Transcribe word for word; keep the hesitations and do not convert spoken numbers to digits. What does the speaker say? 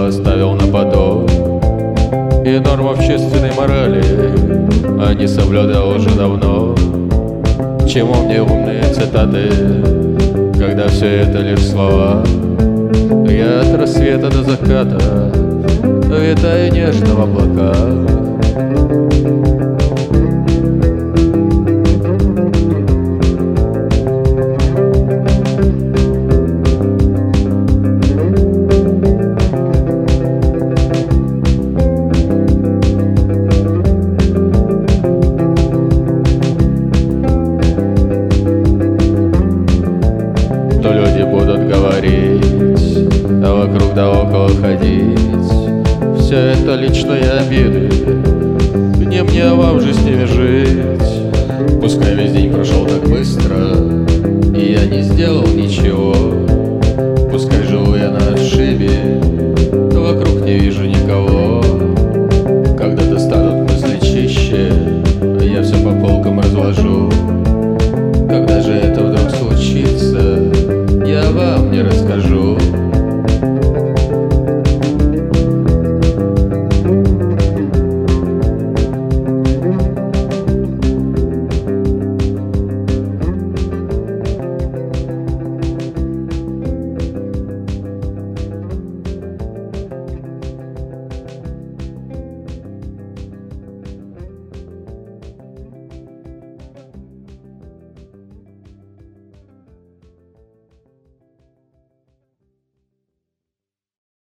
все оставил на потом, и норм общественной морали а не соблюдал уже давно. Чему мне умные цитаты, когда все это лишь слова? Я от рассвета до заката витаю нежно в облаках. То люди будут говорить, а вокруг да около ходить. Все это личные обиды, не мне, а вам же с ними жить. Пускай весь день прошел так быстро, и я не сделал ничего. Пускай живу я на отшибе,